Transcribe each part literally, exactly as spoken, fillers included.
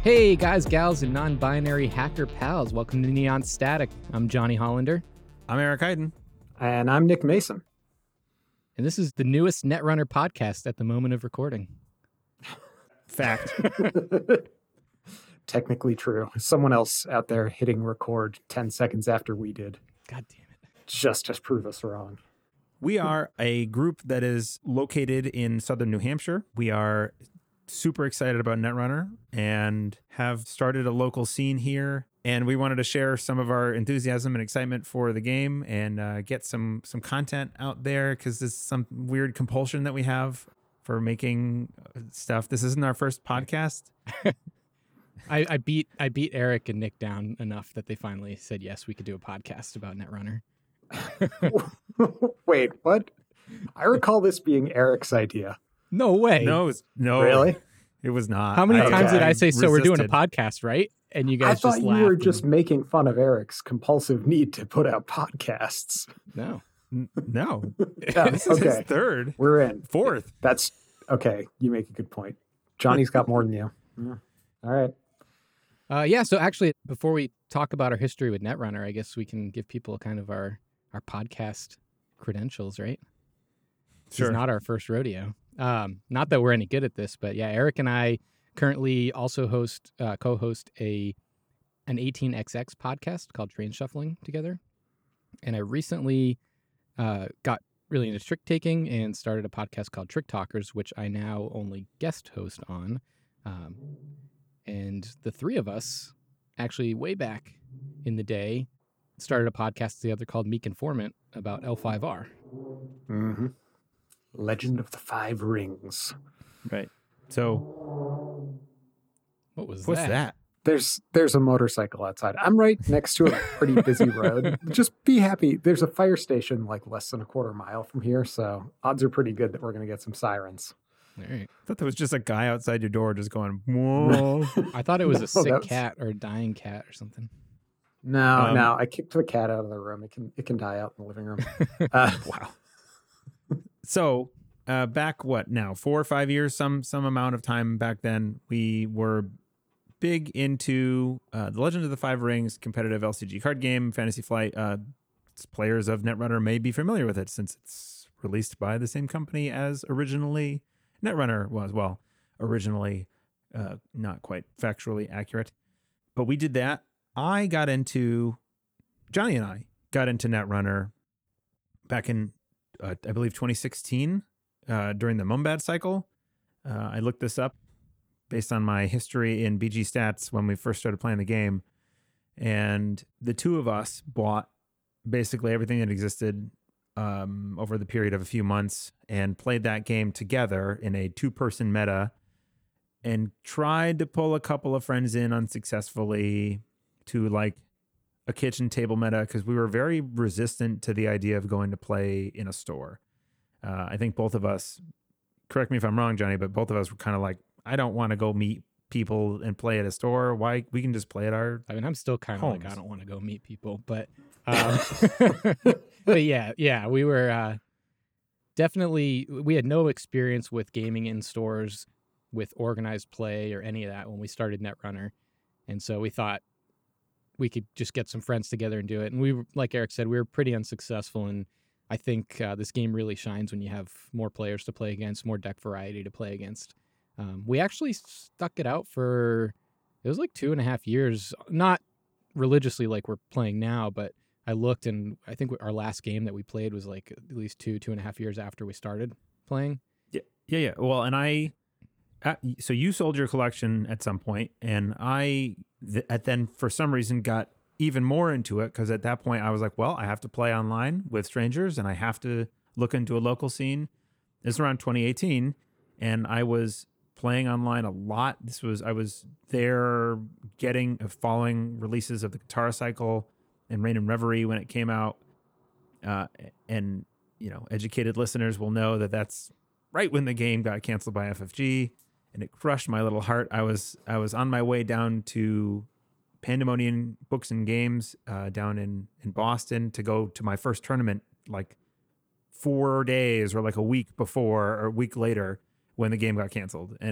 Hey guys, gals, and non-binary hacker pals. Welcome to Neon Static. I'm Johnny Hollander. I'm Eric Hayden. And I'm Nick Mason. And this is the newest Netrunner podcast at the moment of recording. Fact. Technically true. Someone else out there hitting record ten seconds after we did. God damn it. Just to prove us wrong. We are a group that is located in southern New Hampshire. We are super excited about Netrunner and have started a local scene here. And we wanted to share some of our enthusiasm and excitement for the game and uh, get some some content out there because there's some weird compulsion that we have for making stuff. This isn't our first podcast. I, I beat I beat Eric and Nick down enough that they finally said yes, we could do a podcast about Netrunner. Wait, what? I recall this being Eric's idea. No way. No, it was, no, Really? It was not. How many I, times okay. did I say, so we're doing a resisted. podcast, right? And you I guys thought just you laughed. were and- just making fun of Eric's compulsive need to put out podcasts. No. N- No. Yeah, This is his okay. third, We're in. fourth. That's okay. You make a good point. Johnny's got more than you. Yeah. All right. Uh, yeah, so actually, before we talk about our history with Netrunner, I guess we can give people kind of our, our podcast credentials, right? This Sure. is not our first rodeo. Um, not that we're any good at this, but yeah, Eric and I currently also host, uh, co-host a an eighteen X X podcast called Train Shuffling together. And I recently uh, got really into trick taking and started a podcast called Trick Talkers, which I now only guest host on. Um, and the three of us actually way back in the day started a podcast together called Meek Informant about L five R. Mm-hmm. Legend of the Five Rings. Right. So What was what's that? that? There's there's a motorcycle outside. I'm right next to a pretty busy road. Just be happy. There's a fire station like less than a quarter mile from here, so odds are pretty good that we're going to get some sirens. All right. I thought there was just a guy outside your door just going, whoa. I thought it was No, a sick that was- cat or a dying cat or something. No, Um, no, I kicked the cat out of the room. It can it can die out in the living room. Uh, Wow. So uh, back what now? Four or five years, some some amount of time back then, we were big into uh, the Legend of the Five Rings competitive L C G card game, Fantasy Flight. Uh, players of Netrunner may be familiar with it since it's released by the same company as originally Netrunner was. Well, originally uh, not quite factually accurate, but we did that. I got into, Johnny and I got into Netrunner back in, uh, I believe, twenty sixteen uh, during the Mumbad cycle. Uh, I looked this up based on my history in B G Stats when we first started playing the game. And the two of us bought basically everything that existed um, over the period of a few months and played that game together in a two-person meta and tried to pull a couple of friends in unsuccessfully to like a kitchen table meta because we were very resistant to the idea of going to play in a store. Uh, I think both of us, correct me if I'm wrong, Johnny, but both of us were kind of like, I don't want to go meet people and play at a store. Why? We can just play at our... I mean, I'm still kind of like, Homes. I don't want to go meet people, but, um, but yeah, yeah, we were uh, definitely, we had no experience with gaming in stores with organized play or any of that when we started Netrunner. And so we thought we could just get some friends together and do it. And we, were, like Eric said, we were pretty unsuccessful. And I think uh, this game really shines when you have more players to play against, more deck variety to play against. Um, we actually stuck it out for, it was like two and a half years, not religiously like we're playing now, but I looked and I think our last game that we played was like at least two, two and a half years after we started playing. Yeah, yeah, yeah. Well, and I, uh, so you sold your collection at some point, and I th- at then for some reason got even more into it because at that point I was like, well, I have to play online with strangers, and I have to look into a local scene. This is around twenty eighteen, and I was playing online a lot. This was I was there getting uh, following releases of the Guitar Cycle and Rain and Reverie when it came out, uh, and you know, educated listeners will know that that's right when the game got canceled by F F G, and it crushed my little heart. I was I was on my way down to Pandemonium Books and Games uh, down in in Boston to go to my first tournament, like four days or like a week before or a week later when the game got canceled, and it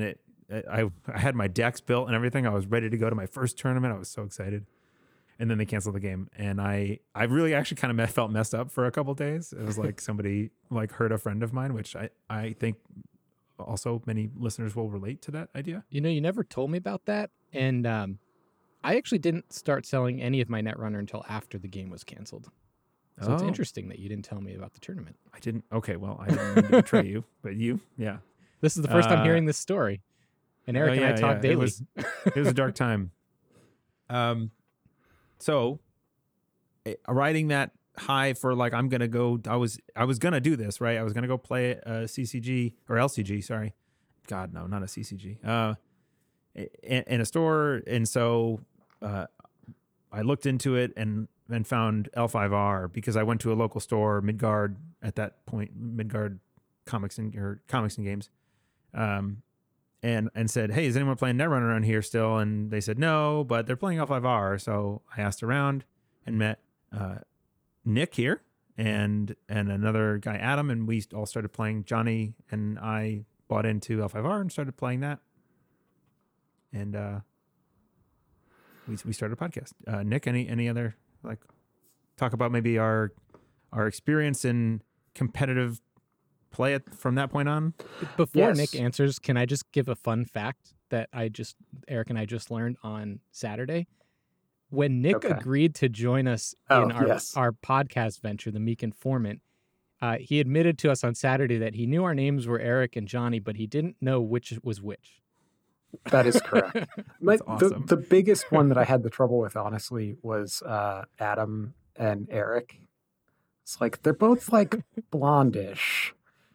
I I had my decks built and everything. I was ready to go to my first tournament. I was so excited. And then they canceled the game, and I, I really actually kind of felt messed up for a couple of days. It was like somebody like hurt a friend of mine, which I, I think also many listeners will relate to that idea. You know, you never told me about that, and um, I actually didn't start selling any of my Netrunner until after the game was canceled. So it's Oh. interesting that you didn't tell me about the tournament. I didn't. Okay, well, I didn't mean to betray you, but you, yeah. This is the first Uh, time hearing this story, and Eric Oh, and I yeah, talk yeah. daily. It was, it was a dark time. Um, so eh, riding that high for like I'm gonna go. I was I was gonna do this right. I was gonna go play a C C G or L C G. Sorry, God no, not a C C G. Uh, in, in a store, and so uh, I looked into it and and found L five R because I went to a local store, Midgard at that point, Midgard Comics and or Comics and Games. Um, and and said, hey, is anyone playing Netrunner around here still? And they said no, but they're playing L five R. So I asked around and met uh, Nick here and and another guy, Adam, and we all started playing. Johnny and I bought into L five R and started playing that. And uh, we we started a podcast. Uh, Nick, any any other like talk about maybe our our experience in competitive play it from that point on? Before Yes. Nick answers, can I just give a fun fact that I just Eric and I just learned on Saturday? When Nick Okay. agreed to join us Oh, in our, yes. our podcast venture, The Meek Informant, uh, he admitted to us on Saturday that he knew our names were Eric and Johnny, but he didn't know which was which. That is correct. My, awesome. the, the biggest one that I had the trouble with, honestly, was uh, Adam and Eric. It's like they're both like blondish.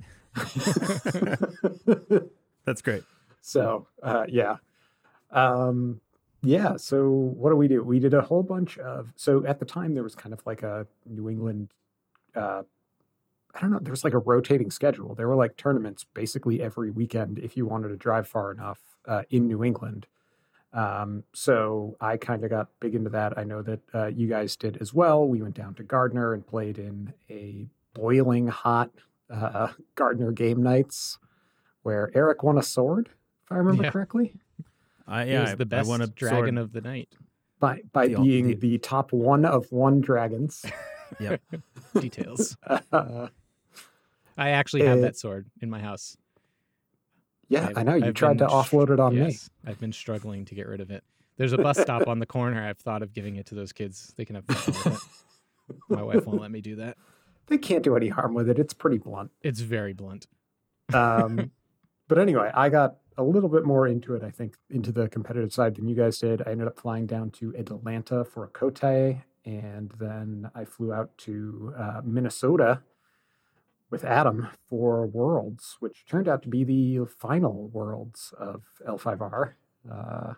That's great. So uh, yeah, um, yeah. So what do we do? We did a whole bunch of. So at the time, there was kind of like a New England. Uh, I don't know. There was like a rotating schedule. There were like tournaments basically every weekend if you wanted to drive far enough uh, in New England. Um, so I kind of got big into that. I know that uh, you guys did as well. We went down to Gardner and played in a boiling hot uh, Gardner game nights where Eric won a sword, if I remember Yeah. correctly, I He yeah, was the I- I best won a dragon sword. of the night. by by The- being the- the, top one of one dragons. Yep. Details. Uh, I actually have Uh, that sword in my house. yeah, I've- I know. You I've tried to been sh- offload it on me. yes, I've been struggling to get rid of it. There's a bus stop on the corner. I've thought of giving it to those kids. They can have fun with it. My wife won't let me do that. They can't do any harm with it. It's pretty blunt. It's very blunt. Um, but anyway, I got a little bit more into it, I think, into the competitive side than you guys did. I ended up flying down to Atlanta for a Kotei, and then I flew out to uh, Minnesota with Adam for Worlds, which turned out to be the final Worlds of L five R. Uh,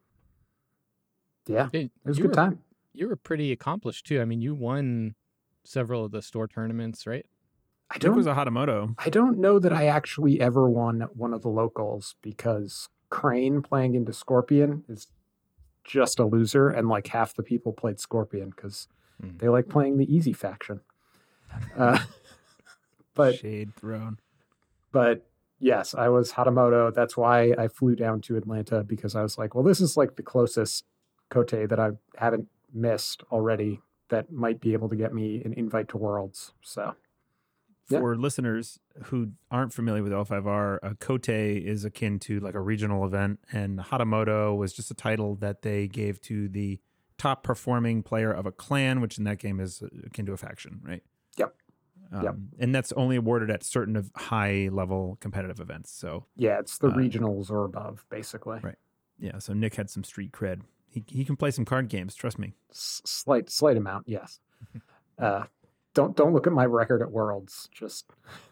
yeah, Hey, it was a you good were- time. You were pretty accomplished too. I mean, you won several of the store tournaments, right? I Nick don't was a Hatamoto. I don't know that I actually ever won one of the locals because Crane playing into Scorpion is just a loser, and like half the people played Scorpion because Hmm. they like playing the easy faction. Uh, but Shade thrown. but yes, I was Hatamoto. That's why I flew down to Atlanta because I was like, well, this is like the closest Kotei that I haven't missed already that might be able to get me an invite to Worlds. So Yeah. For listeners who aren't familiar with L five R, a Kotei is akin to like a regional event, and Hatamoto was just a title that they gave to the top performing player of a clan, which in that game is akin to a faction, right? Yep. Um, Yep. And that's only awarded at certain of high level competitive events. So yeah, it's the Uh, regionals or above, basically. Right. yeah, so Nick had some street cred. He he can play some card games, trust me. S- slight slight amount, yes. Uh, don't don't look at my record at Worlds. Just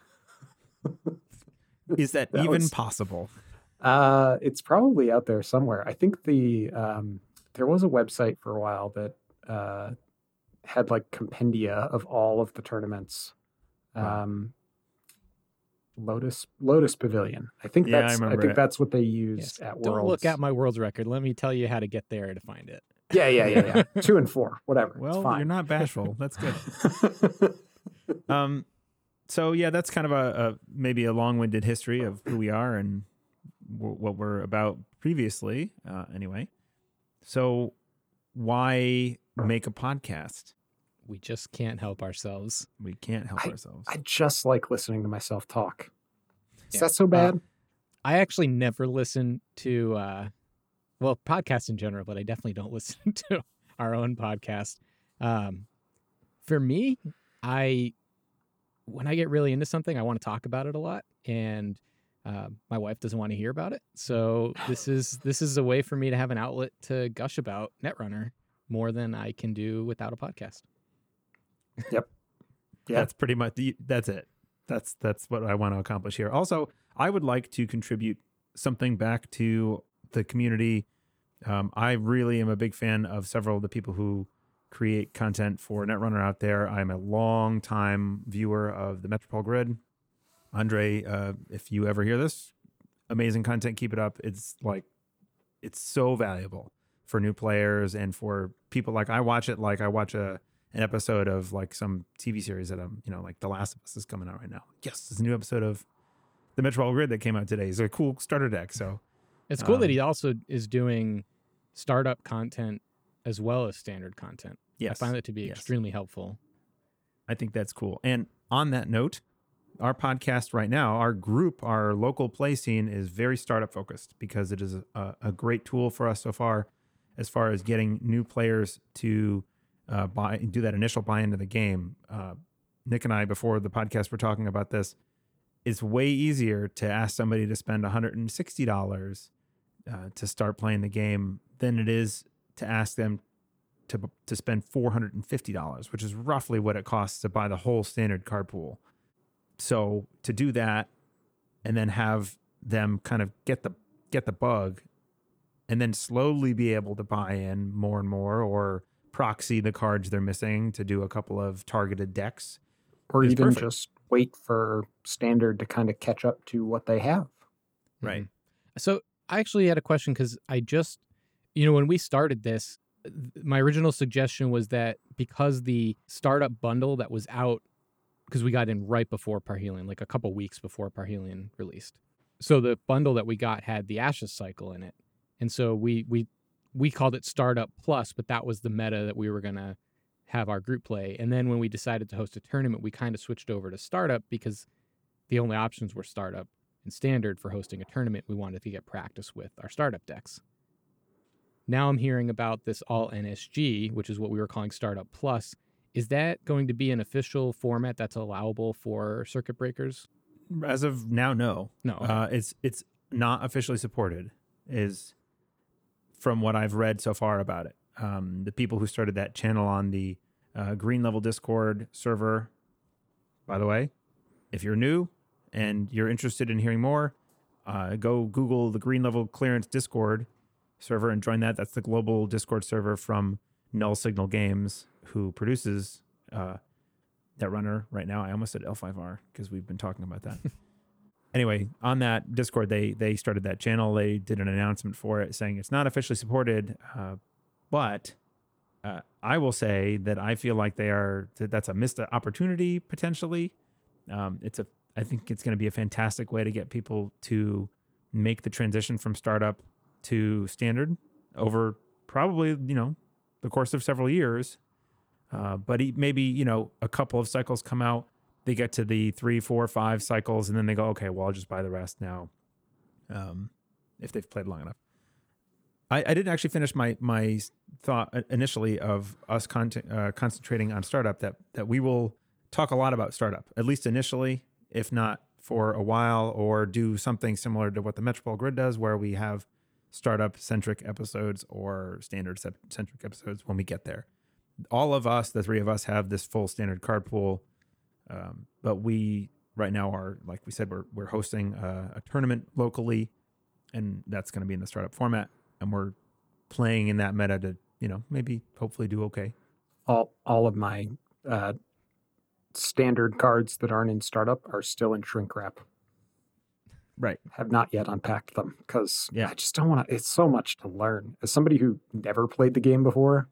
Is that, That even was- possible? uh, it's probably out there somewhere. I think the um, there was a website for a while that uh, had like compendia of all of the tournaments. Wow. Um, Lotus Lotus Pavilion. I think Yeah, I that's I, remember think it. that's what they used Yes. at Worlds. Don't look at my world's record. Let me tell you how to get there to find it. Yeah, yeah, yeah, yeah. Two and four, whatever. Well, it's fine. you're not bashful. That's good. Um, so yeah, that's kind of a, a maybe a long-winded history of who we are and w- what we're about previously, uh, anyway. So why make a podcast? We just can't help ourselves. We can't help ourselves. I just like listening to myself talk. Is Yeah. that so bad? Uh, I actually never listen to, uh, well, podcasts in general, but I definitely don't listen to our own podcast. Um, for me, I, when I get really into something, I want to talk about it a lot, and uh, my wife doesn't want to hear about it. So this is this is a way for me to have an outlet to gush about Netrunner more than I can do without a podcast. Yeah. That's pretty much the, that's it. That's that's what I want to accomplish here. Also, I would like to contribute something back to the community. Um, I really am a big fan of several of the people who create content for Netrunner out there. I'm a long time viewer of the Metropole Grid. Andre, uh, if you ever hear this, amazing content. Keep it up. It's like, it's so valuable for new players and for people. Like I watch it, like I watch a, an episode of like some T V series that I'm, you know, like The Last of Us is coming out right now. Yes, there's a new episode of the Metropole Grid that came out today. It's a cool starter deck. So It's cool Um, that he also is doing startup content as well as standard content. yes, I find that to be yes. extremely helpful. I think that's cool. And on that note, our podcast right now, our group, our local play scene is very startup focused because it is a, a great tool for us so far, as far as getting new players to uh, buy, do that initial buy into the game. Uh, Nick and I, before the podcast, were talking about this. It's way easier to ask somebody to spend one hundred sixty dollars uh, to start playing the game than it is to ask them to to spend four hundred fifty dollars, which is roughly what it costs to buy the whole standard card pool. So to do that and then have them kind of get the get the bug and then slowly be able to buy in more and more or proxy the cards they're missing to do a couple of targeted decks. Or It's even perfect. just wait for standard to kind of catch up to what they have. Right. Mhm. So I actually had a question because I just, you know, when we started this, th- my original suggestion was that because the startup bundle that was out, because we got in right before Parhelion, like a couple weeks before Parhelion released. So the bundle that we got had the Ashes cycle in it. And so we we we called it Startup Plus, but that was the meta that we were going to have our group play. And then when we decided to host a tournament, we kind of switched over to Startup because the only options were Startup and Standard for hosting a tournament. We wanted to get practice with our Startup decks. Now I'm hearing about this all N S G, which is what we were calling Startup Plus. Is that going to be an official format that's allowable for circuit breakers? As of now, no. No. okay. Uh, it's it's not officially supported, is from what I've read so far about it. Um, the people who started that channel on the uh, Green Level Discord server, by the way, if you're new and you're interested in hearing more, uh, go Google the Green Level Clearance Discord server and join that. That's the global Discord server from Null Signal Games, who produces uh, Netrunner right now. I almost said L five R because we've been talking about that. Anyway, on that Discord, they they started that channel. They did an announcement for it saying it's not officially supported, uh, but uh, I will say that I feel like they are that that's a missed opportunity potentially. Um, it's a I think it's going to be a fantastic way to get people to make the transition from startup to standard over probably you know the course of several years. Uh, but he, maybe you know a couple of cycles come out. They get to the three, four, five cycles, and then they go, okay, well, I'll just buy the rest now, um, if they've played long enough. I, I didn't actually finish my my thought initially of us con- uh, concentrating on startup, that that we will talk a lot about startup, at least initially, if not for a while, or do something similar to what the Metropole Grid does, where we have startup-centric episodes or standard-centric episodes when we get there. All of us, the three of us, have this full standard card pool. Um, but we right now are, like we said, we're we're hosting a, a tournament locally, and that's going to be in the startup format, and we're playing in that meta to, you know, maybe hopefully do okay. All all of my uh, standard cards that aren't in startup are still in shrink wrap. Right. Have not yet unpacked them because Yeah. I just don't want to. It's so much to learn. As somebody who never played the game before,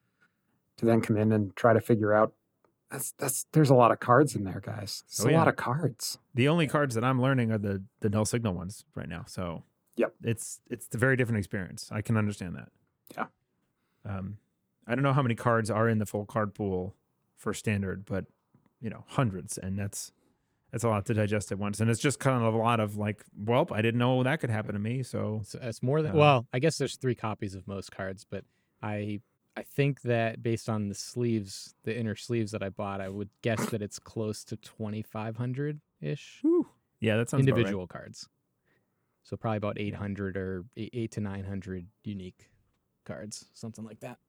to then come in and try to figure out that's that's there's a lot of cards in there, guys. It's Oh, a yeah. lot of cards. The only cards that I'm learning are the the null signal ones right now. So Yep. It's it's a very different experience. I can understand that. Yeah. Um, I don't know how many cards are in the full card pool for standard, but you know, hundreds, and that's that's a lot to digest at once. And it's just kind of a lot of like, well, I didn't know that could happen to me. So, So it's more than Uh, well, I guess there's three copies of most cards, but I I think that based on the sleeves, the inner sleeves that I bought, I would guess that it's close to twenty-five hundred ish whew. Yeah, that sounds about right. individual cards. So probably about eight hundred or eight, eight to nine hundred unique cards, something like that.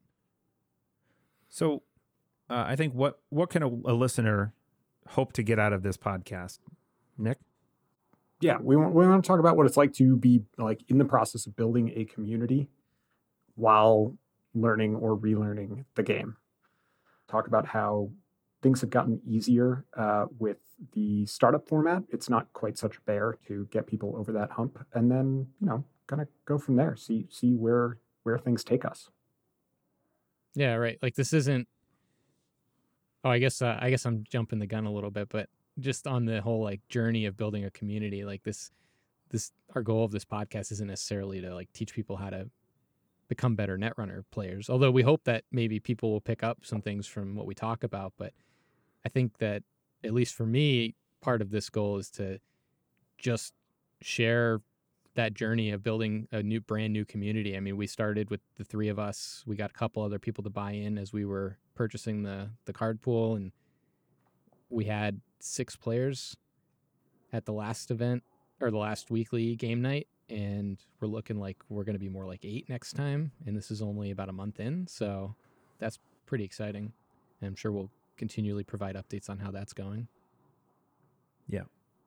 So, uh, I think what what can a, a listener hope to get out of this podcast, Nick? Yeah, we want we want to talk about what it's like to be like in the process of building a community while learning or relearning the game. Talk about how things have gotten easier uh, with the startup format. It's not quite such a bear to get people over that hump, and then you know, kind of go from there. See see where where things take us. Yeah, right. Like this isn't. Oh, I guess uh, I guess I'm jumping the gun a little bit, but just on the whole like journey of building a community, like this, this our goal of this podcast isn't necessarily to like teach people how to become better Netrunner players. Although we hope that maybe people will pick up some things from what we talk about, but I think that at least for me, part of this goal is to just share that journey of building a new, brand new community. I mean, we started with the three of us. We got a couple other people to buy in as we were purchasing the the card pool, and we had six players at the last event or the last weekly game night, and we're looking like we're going to be more like eight next time, and this is only about a month in, so that's pretty exciting, and I'm sure we'll continually provide updates on how that's going. Yeah.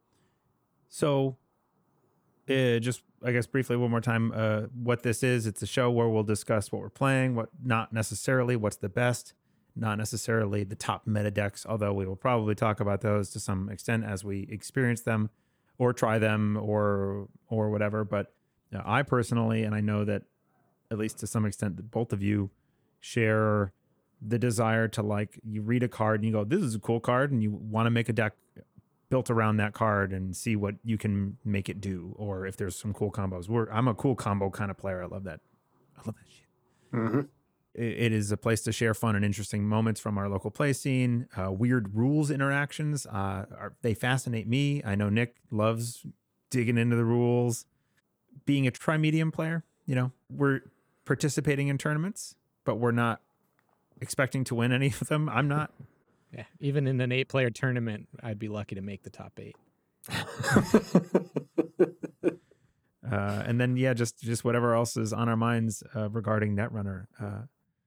So, uh, just I guess briefly one more time, uh, what this is, it's a show where we'll discuss what we're playing, what not necessarily what's the best, not necessarily the top meta decks, although we will probably talk about those to some extent as we experience them or try them or or whatever. But uh, I personally, and I know that at least to some extent that both of you share the desire to, like, you read a card and you go, this is a cool card, and you want to make a deck built around that card and see what you can make it do, or if there's some cool combos. We're I'm a cool combo kind of player. I love that. I love that shit. Mm-hmm. It, it is a place to share fun and interesting moments from our local play scene. Uh, weird rules interactions. Uh, are, they fascinate me. I know Nick loves digging into the rules. Being a tri-medium player, you know, we're participating in tournaments, but we're not expecting to win any of them. I'm not. Yeah, even in an eight-player tournament, I'd be lucky to make the top eight. uh, and then, yeah, just just whatever else is on our minds uh, regarding Netrunner. Uh,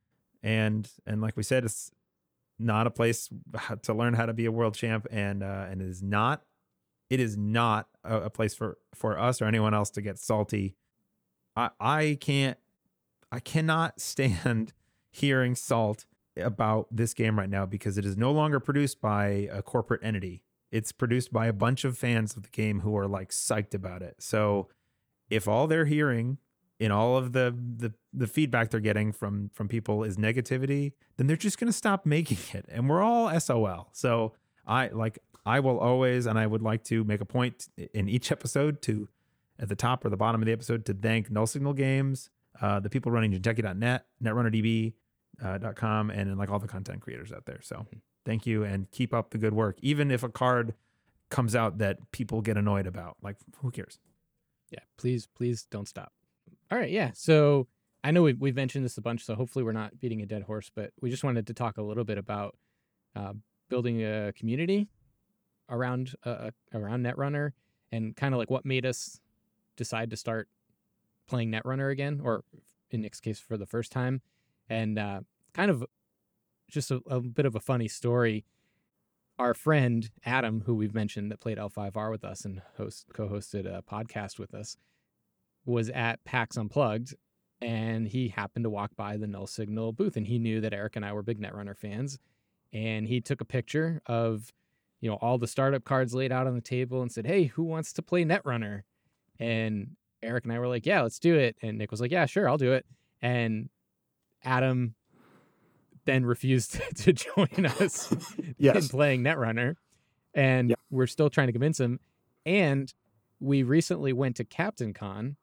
and and like we said, it's not a place to learn how to be a world champ, and uh, and it is not it is not a, a place for for us or anyone else to get salty. I I can't I cannot stand hearing salt about this game right now, because it is no longer produced by a corporate entity. It's produced by a bunch of fans of the game who are like psyched about it. So if all they're hearing in all of the the, the feedback they're getting from from people is negativity, then they're just going to stop making it, and we're all S O L. So I like I will always, and I would like to make a point in each episode to, at the top or the bottom of the episode, to thank Null Signal Games, uh, the people running Jinteki dot net, NetRunnerDB, Uh, dot com, and, and like all the content creators out there. So thank you, and keep up the good work. Even if a card comes out that people get annoyed about, like, who cares? Yeah, please, please don't stop. All right, yeah. So I know we've, we've mentioned this a bunch, so hopefully we're not beating a dead horse, but we just wanted to talk a little bit about uh, building a community around uh, around Netrunner, and kind of like what made us decide to start playing Netrunner again, or in Nick's case, for the first time. And uh, kind of just a, a bit of a funny story. Our friend Adam, who we've mentioned that played L five R with us and host co-hosted a podcast with us, was at PAX Unplugged, and he happened to walk by the Null Signal booth, and he knew that Eric and I were big Netrunner fans, and he took a picture of, you know, all the startup cards laid out on the table and said, "Hey, who wants to play Netrunner?" And Eric and I were like, "Yeah, let's do it." And Nick was like, "Yeah, sure, I'll do it." And Adam then refused to join us Yes. in playing Netrunner, and yeah. we're still trying to convince him. And we recently went to Captain Con,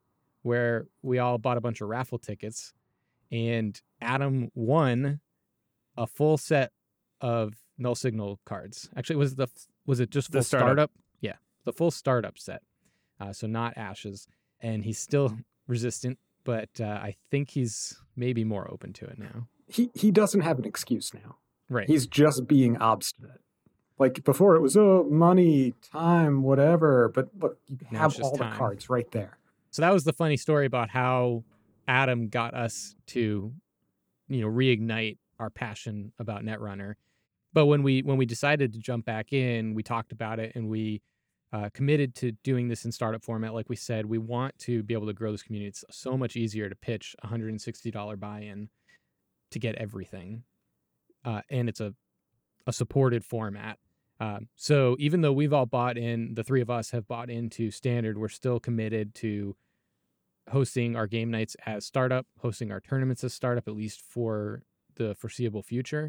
where we all bought a bunch of raffle tickets, and Adam won a full set of Null Signal cards. Actually, was the was it just full The startup. startup? Yeah, the full startup set. Uh, so not Ashes, and he's still resistant, but uh, I think he's maybe more open to it now. He he doesn't have an excuse now. Right. He's just being obstinate. Like before, it was oh money, time, whatever. But look, you Now have it's just all time. the cards right there. So that was the funny story about how Adam got us to, you know, reignite our passion about Netrunner. But when we when we decided to jump back in, we talked about it and we uh, committed to doing this in startup format. Like we said, we want to be able to grow this community. It's so much easier to pitch a one hundred sixty dollars buy-in to get everything, uh, and it's a a supported format. Um, so even though we've all bought in, the three of us have bought into standard, we're still committed to hosting our game nights as startup, hosting our tournaments as startup, at least for the foreseeable future.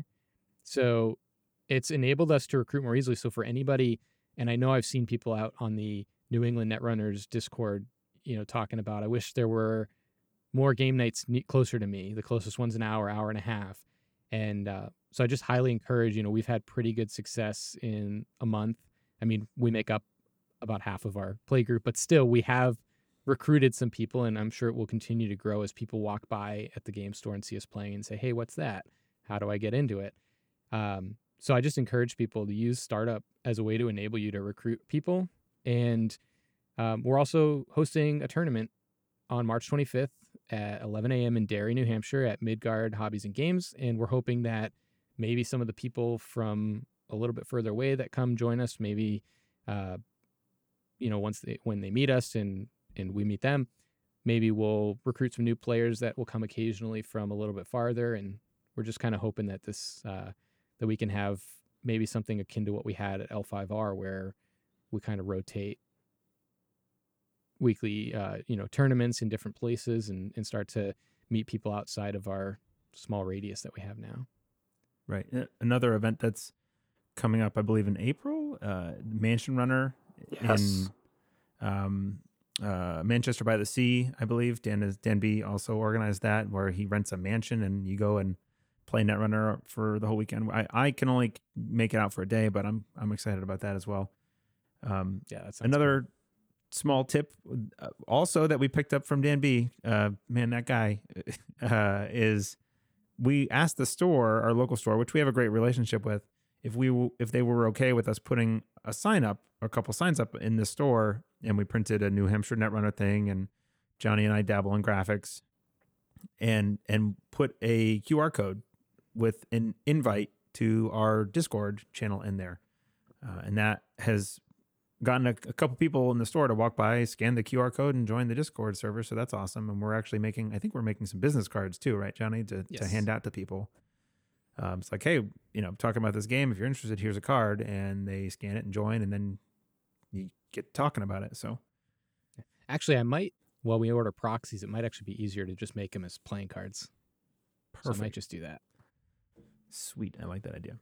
So it's enabled us to recruit more easily. So for anybody, and I know I've seen people out on the New England Netrunners Discord, you know, talking about, I wish there were more game nights ne- closer to me. The closest one's an hour, hour and a half. And uh, so I just highly encourage, you know, we've had pretty good success in a month. I mean, we make up about half of our play group, but still we have recruited some people, and I'm sure it will continue to grow as people walk by at the game store and see us playing and say, hey, what's that? How do I get into it? Um, so I just encourage people to use startup as a way to enable you to recruit people. And um, we're also hosting a tournament on March twenty-fifth at eleven a.m. in Derry, New Hampshire at Midgard Hobbies and Games. And we're hoping that maybe some of the people from a little bit further away that come join us, maybe, uh, you know, once they, when they meet us and, and we meet them, maybe we'll recruit some new players that will come occasionally from a little bit farther. And we're just kind of hoping that this, uh, that we can have maybe something akin to what we had at L five R, where we kind of rotate weekly, uh, you know, tournaments in different places and, and start to meet people outside of our small radius that we have now. Right. Uh, Another event that's coming up, I believe, in April, uh, Mansion Runner Yes. in um, uh, Manchester by the Sea, I believe. Dan is Dan B also organized that, where he rents a mansion and you go and play Netrunner for the whole weekend. I, I can only make it out for a day, but I'm I'm excited about that as well. Um, Yeah, that's another small tip, uh, also that we picked up from Dan B. Uh, man, that guy uh, is. We asked the store, our local store, which we have a great relationship with, if we w- if they were okay with us putting a sign up, a couple signs up in the store, and we printed a New Hampshire Netrunner thing, and Johnny and I dabble in graphics, and and put a Q R code with an invite to our Discord channel in there, uh, and that has gotten a, a couple people in the store to walk by, scan the Q R code, and join the Discord server. So that's awesome. And we're actually making, I think we're making some business cards too, right, Johnny, to, Yes. to hand out to people. Um, it's like, hey, you know, talking about this game. If you're interested, here's a card, and they scan it and join, and then you get talking about it. So Actually, I might, while we order proxies, it might actually be easier to just make them as playing cards. So I might just do that. Sweet. I like that idea.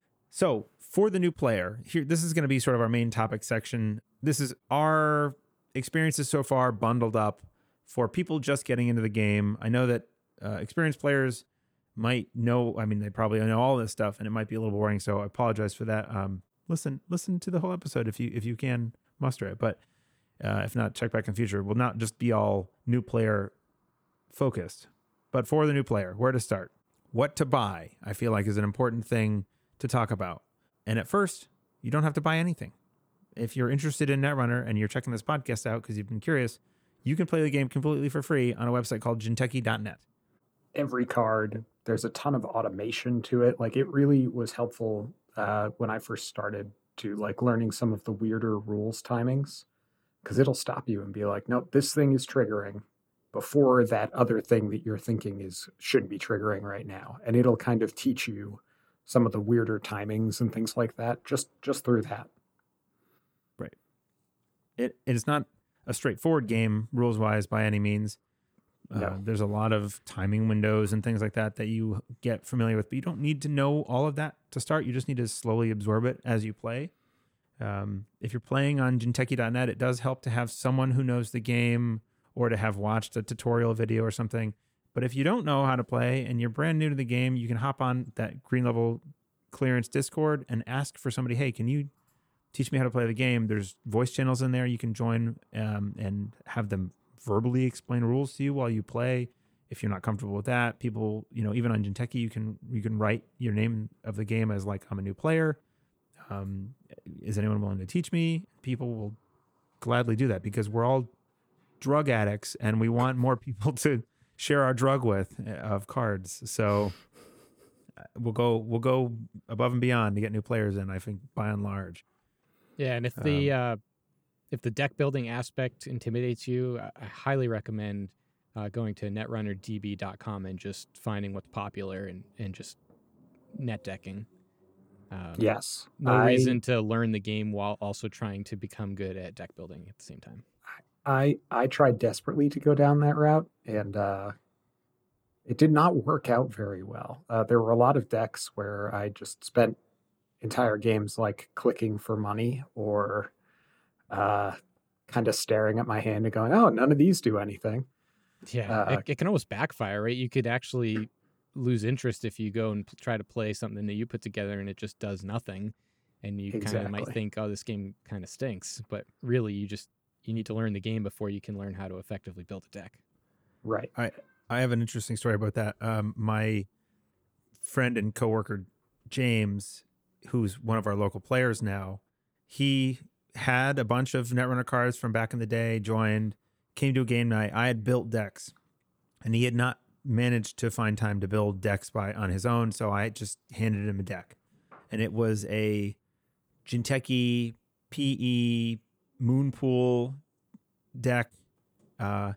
So for the new player, here, this is going to be sort of our main topic section. This is our experiences so far bundled up for people just getting into the game. I know that uh, experienced players might know, I mean, they probably know all this stuff, and it might be a little boring. So I apologize for that. Um, listen, listen to the whole episode if you if you can muster it. But uh, if not, check back in the future. We'll not just be all new player focused, but for the new player, where to start, what to buy, I feel like is an important thing to talk about. And at first, you don't have to buy anything. If you're interested in Netrunner and you're checking this podcast out because you've been curious, you can play the game completely for free on a website called jinteki dot net. Every card, there's a ton of automation to it. Like it really was helpful uh, when I first started to like learning some of the weirder rules timings, because it'll stop you and be like, nope, this thing is triggering before that other thing that you're thinking is should be triggering right now. And it'll kind of teach you some of the weirder timings and things like that just just through that. Right. It it is not a straightforward game rules wise by any means. Uh, No. There's a lot of timing windows and things like that that you get familiar with, but you don't need to know all of that to start. You just need to slowly absorb it as you play. Um, if you're playing on jinteki dot net, it does help to have someone who knows the game or to have watched a tutorial video or something. But if you don't know how to play and you're brand new to the game, you can hop on that Green Level Clearance Discord and ask for somebody, hey, can you teach me how to play the game? There's voice channels in there you can join um, and have them verbally explain rules to you while you play. If you're not comfortable with that, people, you know, even on Jinteki, you can you can write your name of the game as like, I'm a new player. Um, is anyone willing to teach me? People will gladly do that because we're all drug addicts and we want more people to share our drug with uh, of cards. So uh, we'll go we'll go above and beyond to get new players in, I think, by and large. Yeah, and if the um, uh, if the deck building aspect intimidates you, I, I highly recommend uh, going to netrunner d b dot com and just finding what's popular and, and just net decking. Um, yes. No I, reason to learn the game while also trying to become good at deck building at the same time. I I tried desperately to go down that route, and uh, it did not work out very well. Uh, there were a lot of decks where I just spent entire games like clicking for money or uh, kind of staring at my hand and going, oh, none of these do anything. Yeah, Uh, it, it can almost backfire, right? You could actually lose interest if you go and p- try to play something that you put together and it just does nothing. And you kind of might Exactly. think, oh, this game kind of stinks. But really, you just you need to learn the game before you can learn how to effectively build a deck. Right. I I have an interesting story about that. Um, my friend and coworker James, who's one of our local players now, he had a bunch of Netrunner cards from back in the day, joined, came to a game night. I had built decks, and he had not managed to find time to build decks by on his own, so I just handed him a deck. And it was a Jinteki P E Moonpool deck. Uh,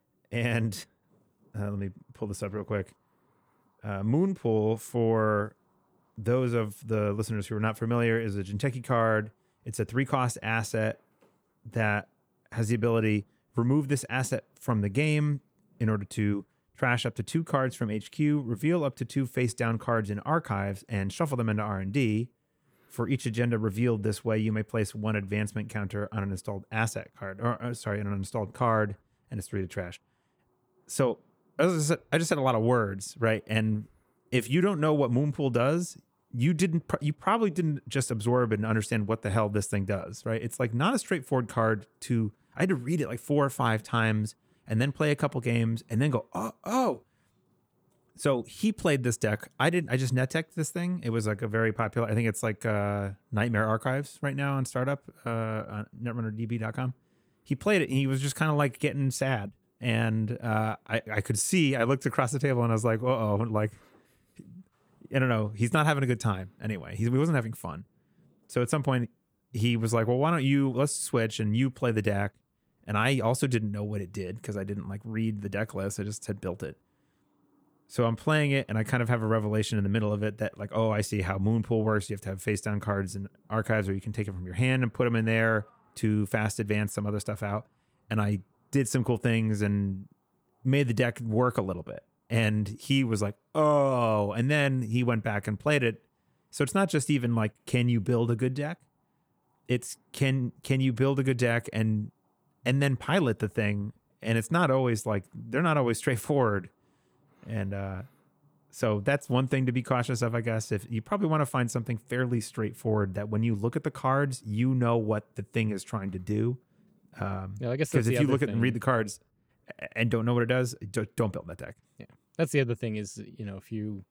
and uh, let me pull this up real quick. Uh, Moonpool, for those of the listeners who are not familiar, is a Jinteki card. It's a three-cost asset that has the ability remove this asset from the game in order to trash up to two cards from H Q, reveal up to two face-down cards in archives, and shuffle them into R and D. For each agenda revealed this way, you may place one advancement counter on an installed asset card, or uh, sorry, on an installed card, and it's three to trash. So as I said, I just said a lot of words, right? And if you don't know what Moonpool does, you didn't. You probably didn't just absorb and understand what the hell this thing does, right? It's like not a straightforward card to. I had to read it like four or five times and then play a couple games and then go, oh, oh. So he played this deck. I didn't. I just net decked this thing. It was like a very popular. I think it's like uh, Nightmare Archives right now on Startup uh, on netrunner d b dot com. He played it and he was just kind of like getting sad. And uh, I, I could see. I looked across the table and I was like, uh oh, like I don't know. He's not having a good time. Anyway, he, he wasn't having fun. So at some point he was like, well, why don't you let's switch and you play the deck. And I also didn't know what it did because I didn't like read the deck list. I just had built it. So I'm playing it, and I kind of have a revelation in the middle of it that, like, oh, I see how Moonpool works. You have to have face-down cards and archives, or you can take it from your hand and put them in there to fast advance some other stuff out. And I did some cool things and made the deck work a little bit. And he was like, oh, and then he went back and played it. So it's not just even like, can you build a good deck? It's can can you build a good deck and and then pilot the thing? And it's not always like, they're not always straightforward. And uh, so that's one thing to be cautious of, I guess. If you probably want to find something fairly straightforward that when you look at the cards, you know what the thing is trying to do. Um, Yeah, I guess because that's if the you other look at and thing. read the cards and don't know what it does, don't don't build that deck. Yeah, that's the other thing is, you know, if you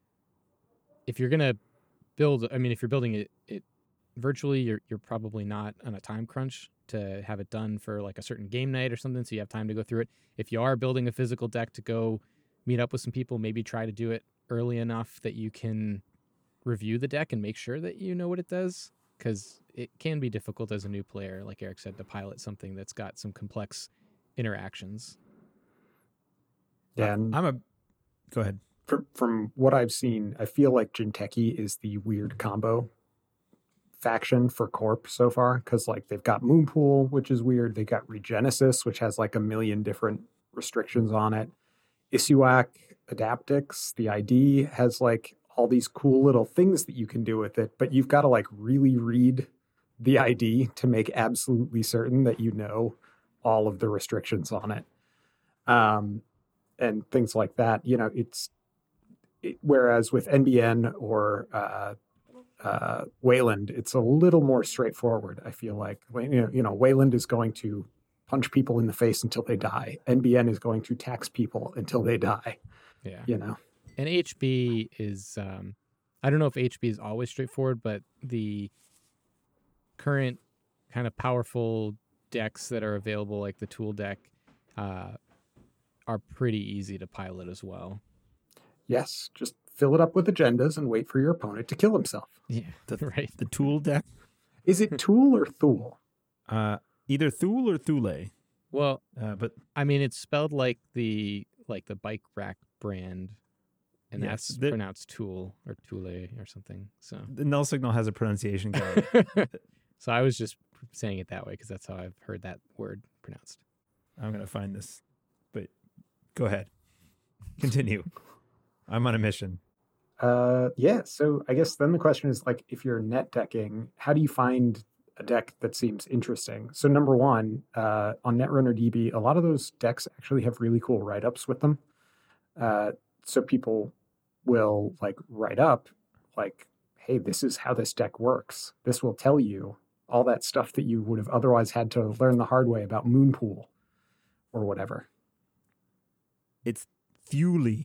if you're gonna build, I mean, if you're building it, it virtually, you're you're probably not on a time crunch to have it done for like a certain game night or something, so you have time to go through it. If you are building a physical deck to go meet up with some people, maybe try to do it early enough that you can review the deck and make sure that you know what it does, because it can be difficult as a new player, like Eric said, to pilot something that's got some complex interactions. Yeah, and I'm a go ahead. from, from what I've seen, I feel like Jinteki is the weird combo faction for Corp so far, because like they've got Moonpool, which is weird. They got Regenesis, which has like a million different restrictions on it. Isuak Adaptix, the I D, has like all these cool little things that you can do with it, but you've got to like really read the I D to make absolutely certain that you know all of the restrictions on it. um, and things like that. You know, it's it, whereas with N B N or uh, uh, Wayland, it's a little more straightforward. I feel like you know, you know, Wayland is going to punch people in the face until they die. N B N is going to tax people until they die. Yeah. You know, and H B is, um, I don't know if H B is always straightforward, but the current kind of powerful decks that are available, like the tool deck, uh, are pretty easy to pilot as well. Yes, just fill it up with agendas and wait for your opponent to kill himself. Yeah, The, right. the tool deck. Is it Tool or Thule? Uh, either Thule or Thule. Well, Uh, but I mean, it's spelled like the like the bike rack brand, and Yes, that's the- pronounced Tool or Thule or something. So, the null signal has a pronunciation guide. so I was just saying it that way because that's how I've heard that word pronounced. I'm going to find this, but go ahead. Continue. I'm on a mission. Uh, yeah. So I guess then the question is like, if you're net decking, how do you find a deck that seems interesting? So number one, uh, on Netrunner D B, a lot of those decks actually have really cool write-ups with them. Uh, so people will like write up like, hey, this is how this deck works. This will tell you all that stuff that you would have otherwise had to learn the hard way about Moonpool or whatever. It's Thule.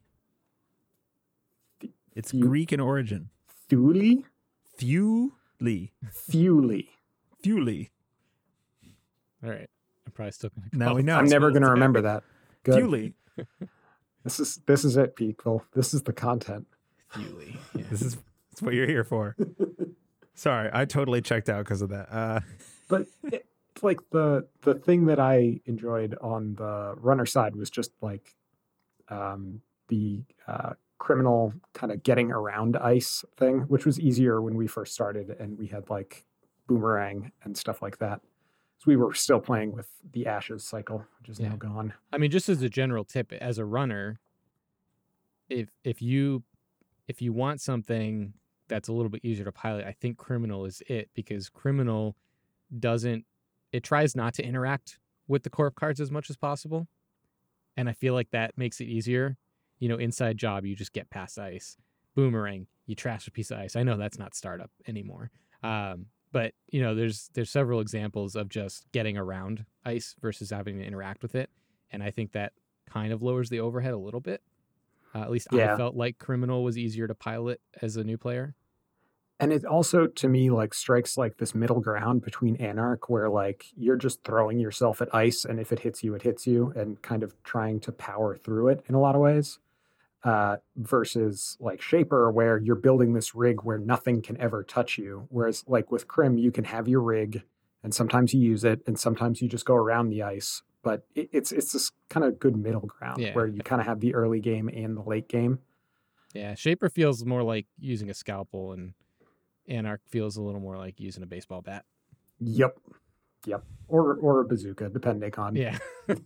It's Thu- Greek in origin. Thule? Thule. Thule. Thule. All right, I'm probably still going Now we know. I'm never going to remember that. Good. Thule. This is this is it, Peakville. This is the content. Thule. Yeah. This is that's what you're here for. Sorry, I totally checked out because of that. Uh, But it, like the the thing that I enjoyed on the runner side was just like um, the uh, criminal kind of getting around ice thing, which was easier when we first started, and we had like boomerang and stuff like that. So we were still playing with the Ashes cycle, which is Yeah. now gone. I mean, just as a general tip, as a runner, if if you if you want something that's a little bit easier to pilot, I think Criminal is it, because Criminal doesn't it tries not to interact with the corp cards as much as possible, and I feel like that makes it easier. You know, inside job, you just get past ice. Boomerang, you trash a piece of ice. I know that's not startup anymore, um, but you know, there's there's several examples of just getting around ice versus having to interact with it, and I think that kind of lowers the overhead a little bit. Uh, at least Yeah. I felt like Criminal was easier to pilot as a new player. And it also, to me, like strikes like this middle ground between Anarch, where like you're just throwing yourself at ice, and if it hits you, it hits you, and kind of trying to power through it in a lot of ways. Uh, versus like Shaper, where you're building this rig where nothing can ever touch you. Whereas like with Crim, you can have your rig, and sometimes you use it, and sometimes you just go around the ice. But it, it's it's this kind of good middle ground Yeah. where you kind of have the early game and the late game. Yeah, Shaper feels more like using a scalpel, and Anarch feels a little more like using a baseball bat. Yep, yep, or or a bazooka, depending on Yeah.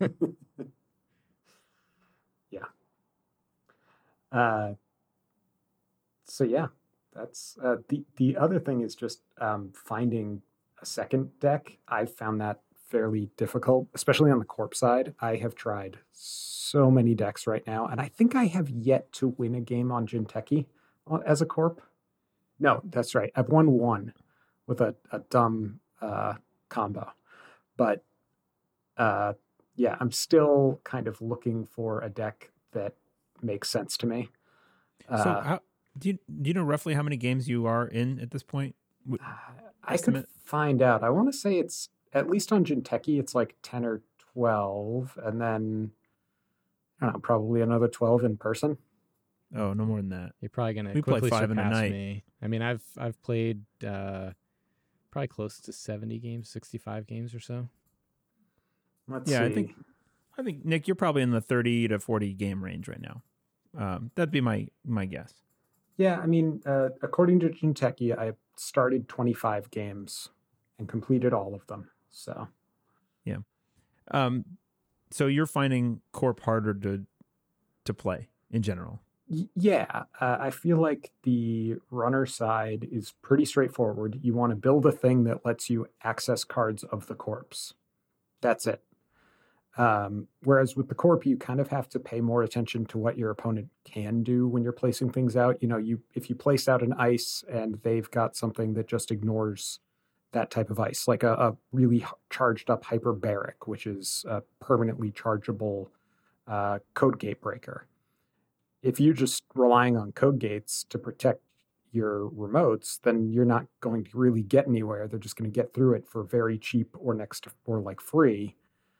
Uh, so yeah, that's uh, the the other thing is just um, finding a second deck. I found that fairly difficult, especially on the corp side. I have tried so many decks right now, and I think I have yet to win a game on Jinteki as a corp. No, that's right. I've won one with a, a dumb uh, combo, but uh, yeah, I'm still kind of looking for a deck that makes sense to me. Uh, so, how, do you do you know roughly how many games you are in at this point? W- I estimate? could find out. I want to say it's at least on Jinteki, it's like ten or twelve, and then I don't know, probably another twelve in person. Oh, no more than that. You're probably gonna We play quickly five in a surpass night. me. I mean, I've I've played uh, probably close to seventy games, sixty-five games or so. Let's Yeah, I see. think I think Nick, you're probably in the thirty to forty game range right now. Um, that'd be my my guess. Yeah, I mean, uh, according to Jinteki, I started twenty-five games and completed all of them. So Um, so you're finding Corp harder to to play in general. y- yeah, uh, I feel like the runner side is pretty straightforward. You want to build a thing that lets you access cards of the corpse. That's it. Um, whereas with the Corp, you kind of have to pay more attention to what your opponent can do when you're placing things out. You know, you if you place out an ice and they've got something that just ignores that type of ice, like a, a really charged up hyperbaric, which is a permanently chargeable uh, code gate breaker. If you're just relying on code gates to protect your remotes, then you're not going to really get anywhere. They're just going to get through it for very cheap or next to, or like free.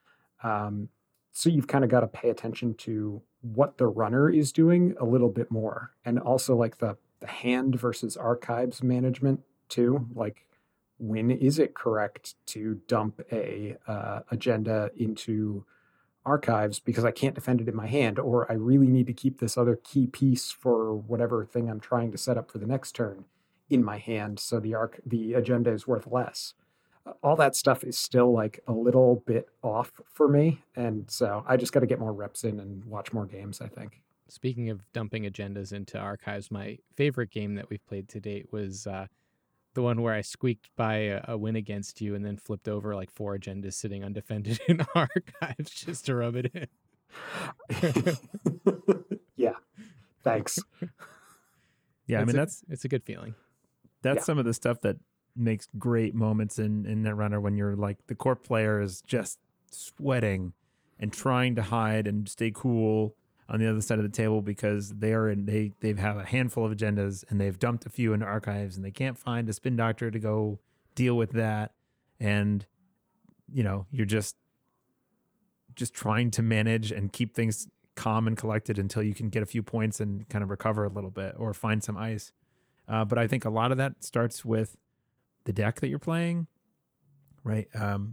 Um, so you've kind of got to pay attention to what the runner is doing a little bit more. And also like the, the hand versus archives management too. Like, when is it correct to dump a uh, agenda into archives because I can't defend it in my hand, or I really need to keep this other key piece for whatever thing I'm trying to set up for the next turn in my hand, so the arc the agenda is worth less. All that stuff is still like a little bit off for me, and so I just got to get more reps in and watch more games, I think. Speaking of dumping agendas into archives, my favorite game that we've played to date was uh, the one where I squeaked by a, a win against you and then flipped over like four agendas sitting undefended in archives just to rub it in. Yeah, thanks. Yeah, I It's mean, a, that's it's a good feeling. that's Yeah. some of the stuff that makes great moments in in Netrunner, when you're like the Corp player is just sweating and trying to hide and stay cool on the other side of the table because they are in they they have a handful of agendas and they've dumped a few into archives and they can't find a spin doctor to go deal with that, and you know you're just just trying to manage and keep things calm and collected until you can get a few points and kind of recover a little bit or find some ice. Uh, but I think a lot of that starts with the deck that you're playing, right? Um,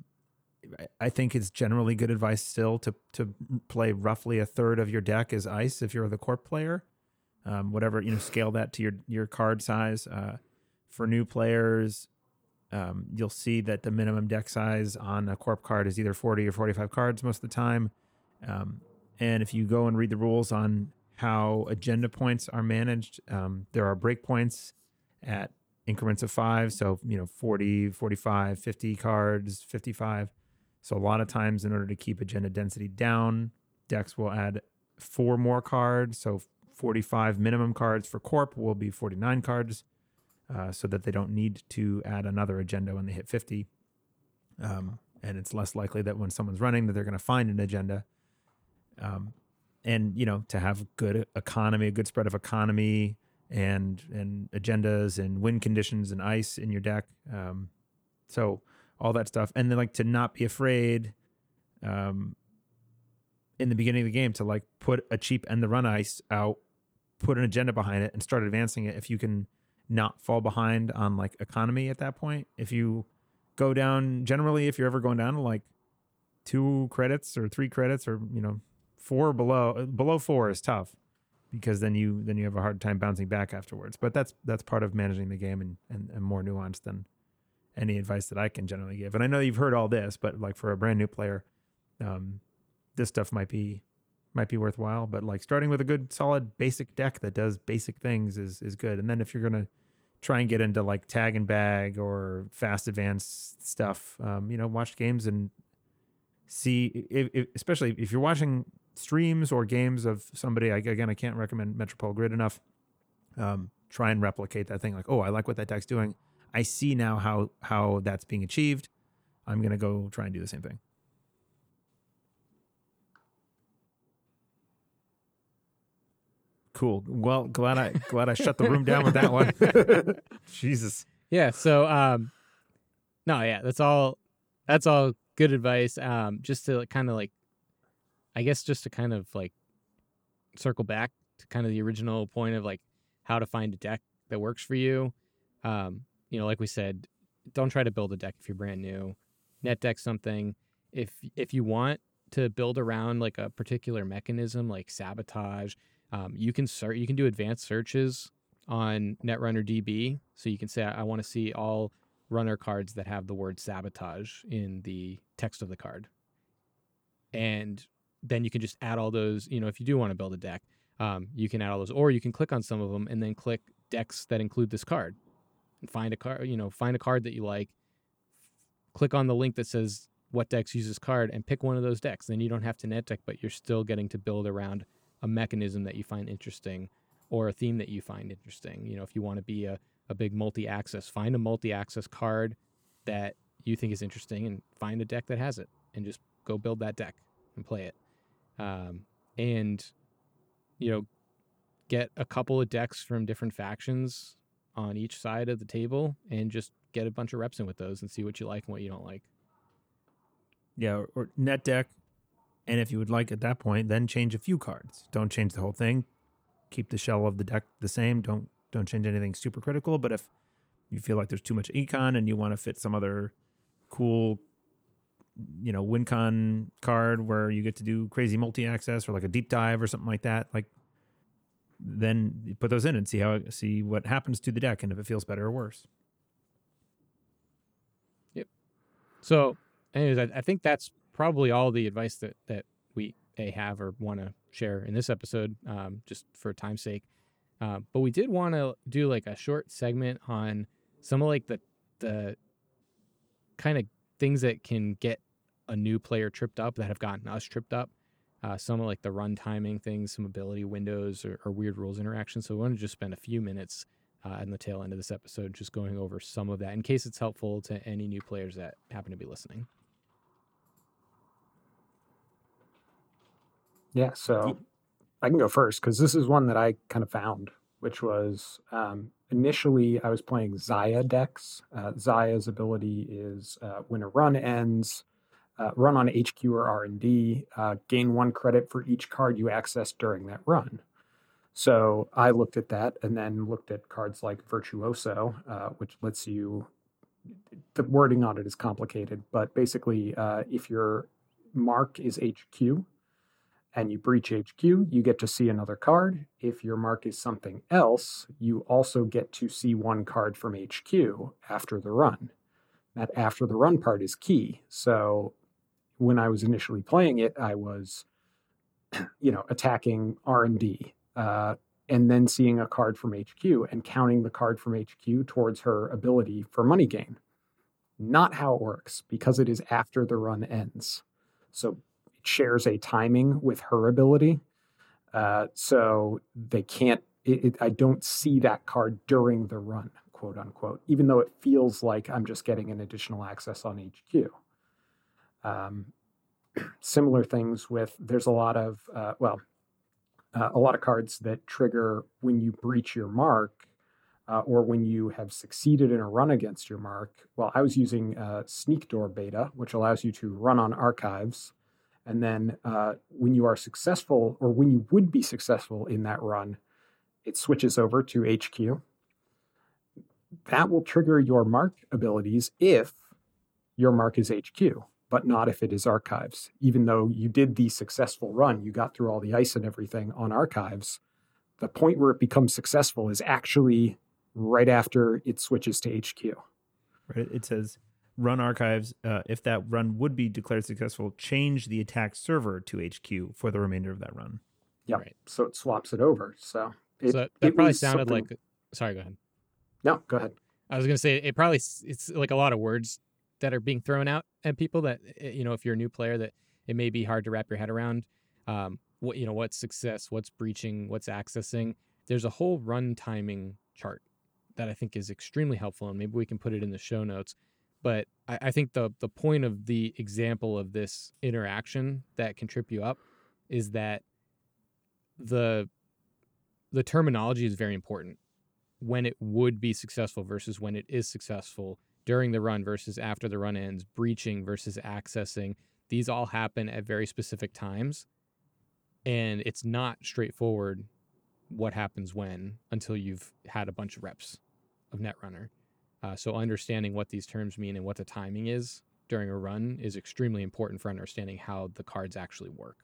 I think it's generally good advice still to to play roughly a third of your deck as ice if you're the Corp player. Um, whatever, you know, scale that to your your card size. Uh, for new players, um, you'll see that the minimum deck size on a Corp card is either forty or forty-five cards most of the time. Um, and if you go and read the rules on how agenda points are managed, um, there are break points at increments of five. So, you know, forty, forty-five, fifty cards, fifty-five. So a lot of times in order to keep agenda density down, decks will add four more cards. So forty-five minimum cards for Corp will be forty-nine cards, uh, so that they don't need to add another agenda when they hit fifty. Um, and it's less likely that when someone's running that they're going to find an agenda. Um, and, you know, to have good economy, a good spread of economy and and agendas and win conditions and ice in your deck. Um, so all that stuff. And then like to not be afraid um, in the beginning of the game to like put a cheap end the run ice out, put an agenda behind it and start advancing it if you can not fall behind on like economy at that point. If you go down, generally, if you're ever going down to like two credits or three credits or, you know, four below, below four is tough because then you then you have a hard time bouncing back afterwards. But that's that's part of managing the game and, and, and more nuanced than any advice that I can generally give. And I know you've heard all this, but like for a brand new player, um, this stuff might be might be worthwhile. But like starting with a good solid basic deck that does basic things is is good. And then if you're gonna try and get into like tag and bag or fast advanced stuff, um, you know, watch games and see if, if, especially if you're watching streams or games of somebody. I, again, I can't recommend Metropole Grid enough. Um, try and replicate that thing. Like, oh, I like what that deck's doing. I see now how how that's being achieved. I'm gonna go try and do the same thing. Cool. Well, glad I glad I shut the room down with that one. Jesus. Yeah. So, um, no, yeah, that's all. That's all good advice. Um, just to kind of like, I guess, just to kind of like circle back to kind of the original point of like how to find a deck that works for you. Um, you know, like we said, don't try to build a deck if you're brand new. Net deck something. If if you want to build around like a particular mechanism, like sabotage, um, you can search. You can do advanced searches on Netrunner D B. So you can say, I, I want to see all runner cards that have the word sabotage in the text of the card, and then you can just add all those. You know, if you do want to build a deck, um, you can add all those, or you can click on some of them and then click decks that include this card. And find a card, you know, find a card that you like. Click on the link that says what decks use this card and pick one of those decks. Then you don't have to net deck, but you're still getting to build around a mechanism that you find interesting or a theme that you find interesting. You know, if you want to be a, a big multi-access, find a multi-access card that you think is interesting and find a deck that has it and just go build that deck and play it. Um, and, you know, get a couple of decks from different factions on each side of the table and just get a bunch of reps in with those and see what you like and what you don't like. Yeah, or, or net deck. And if you would like at that point, then change a few cards. Don't change the whole thing. Keep the shell of the deck the same. Don't don't change anything super critical. But if you feel like there's too much econ and you want to fit some other cool, you know, WinCon card where you get to do crazy multi-access or like a deep dive or something like that, like then you put those in and see how see what happens to the deck and if it feels better or worse. Yep. So, anyways, I, I think that's probably all the advice that that we a have or want to share in this episode, um, just for time's sake. Uh, but we did want to do like a short segment on some of like the the kind of things that can get a new player tripped up, that have gotten us tripped up. Uh, some of like the run timing things, some ability windows or, or weird rules interactions. So we want to just spend a few minutes uh, in the tail end of this episode just going over some of that in case it's helpful to any new players that happen to be listening. Yeah, so I can go first because this is one that I kind of found, which was um, initially I was playing Xayah decks. Uh, Xayah's ability is uh, when a run ends, uh, run on H Q or R and D, uh, gain one credit for each card you access during that run. So I looked at that and then looked at cards like Virtuoso, uh, which lets you, the wording on it is complicated, but basically uh, if your mark is H Q, and you breach H Q, you get to see another card. If your mark is something else, you also get to see one card from H Q after the run. That after the run part is key. So when I was initially playing it, I was, you know, attacking R and D, uh, and then seeing a card from H Q and counting the card from H Q towards her ability for money gain. Not how it works, because it is after the run ends. So shares a timing with her ability. Uh, so they can't, it, it, I don't see that card during the run, quote unquote, even though it feels like I'm just getting an additional access on H Q. Um, similar things with, there's a lot of, uh, well, uh, a lot of cards that trigger when you breach your mark uh, or when you have succeeded in a run against your mark. Well, I was using uh, Sneak Door Beta, which allows you to run on archives. And then uh, when you are successful, or when you would be successful in that run, it switches over to H Q. That will trigger your mark abilities if your mark is H Q, but not if it is archives. Even though you did the successful run, you got through all the ice and everything on archives, the point where it becomes successful is actually right after it switches to H Q. Right. It says, run archives, uh, if that run would be declared successful, change the attack server to H Q for the remainder of that run. Yeah, Right. So it swaps it over. So, it, so that it probably was sounded something- like, sorry, go ahead. No, go ahead. I was going to say, it probably, it's like a lot of words that are being thrown out at people that, you know, if you're a new player, that it may be hard to wrap your head around. Um, what, you know, what's success, what's breaching, what's accessing. There's a whole run timing chart that I think is extremely helpful, and maybe we can put it in the show notes. But I, I think the the point of the example of this interaction that can trip you up is that the the terminology is very important. When it would be successful versus when it is successful, during the run versus after the run ends, breaching versus accessing. These all happen at very specific times, and it's not straightforward what happens when until you've had a bunch of reps of Netrunner. Uh, so understanding what these terms mean and what the timing is during a run is extremely important for understanding how the cards actually work.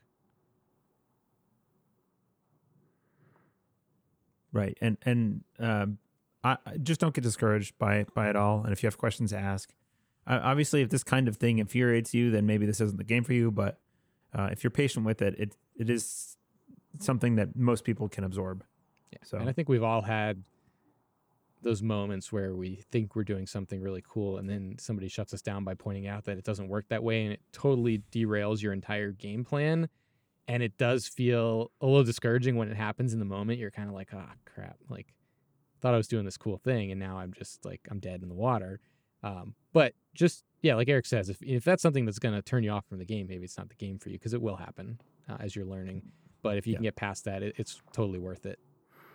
Right. And and um, I, I just don't get discouraged by by it all. And if you have questions, ask. Uh, obviously, if this kind of thing infuriates you, then maybe this isn't the game for you. But uh, if you're patient with it, it it is something that most people can absorb. Yeah. So. And I think we've all had those moments where we think we're doing something really cool and then somebody shuts us down by pointing out that it doesn't work that way, and it totally derails your entire game plan. And it does feel a little discouraging when it happens in the moment. You're kind of like, oh crap, like thought I was doing this cool thing and now I'm just like, I'm dead in the water. Um, but just, yeah, like Eric says, if, if that's something that's going to turn you off from the game, maybe it's not the game for you, because it will happen uh, as you're learning. But if you yeah. can get past that, it, it's totally worth it.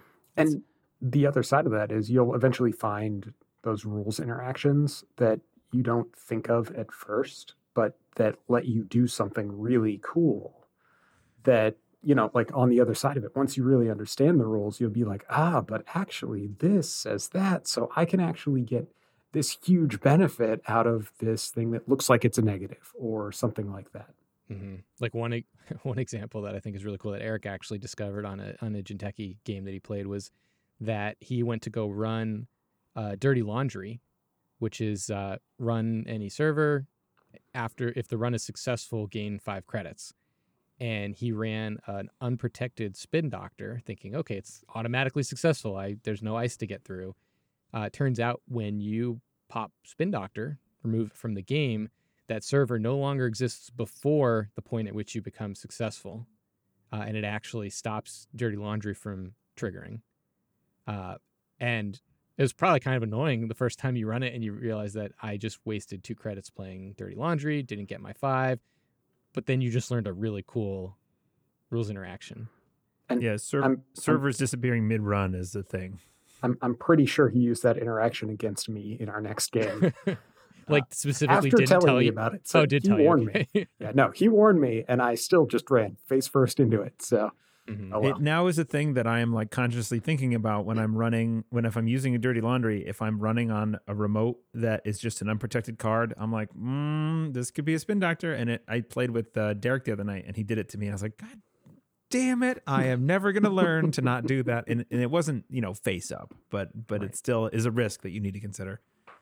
And the other side of that is you'll eventually find those rules interactions that you don't think of at first, but that let you do something really cool that, you know, like on the other side of it, once you really understand the rules, you'll be like, ah, but actually this says that. So I can actually get this huge benefit out of this thing that looks like it's a negative or something like that. Mm-hmm. Like one one example that I think is really cool that Eric actually discovered on a on a Jinteki game that he played was that he went to go run uh, Dirty Laundry, which is uh, run any server. After, if the run is successful, gain five credits. And he ran an unprotected Spin Doctor, thinking, okay, it's automatically successful. I there's no ice to get through. Uh, it turns out when you pop Spin Doctor, remove it from the game, that server no longer exists before the point at which you become successful. Uh, and it actually stops Dirty Laundry from triggering. Uh, and it was probably kind of annoying the first time you run it and you realize that I just wasted two credits playing Dirty Laundry, didn't get my five, but then you just learned a really cool rules interaction. And yeah, ser- I'm, servers I'm, disappearing mid-run is the thing. I'm I'm pretty sure he used that interaction against me in our next game. Like specifically After didn't telling tell me you about it. So oh, did he tell warned you. Okay. me. Yeah, no, he warned me, and I still just ran face first into it. So mm-hmm. oh, well. It now is a thing that I am like consciously thinking about when I'm running, when if I'm using a Dirty Laundry, if I'm running on a remote that is just an unprotected card, I'm like, mm, this could be a Spin Doctor. And it, I played with uh, Derek the other night, and he did it to me, and I was like, God damn it, I am never going to learn to not do that. And, and it wasn't, you know, face up, but but right. It still is a risk that you need to consider.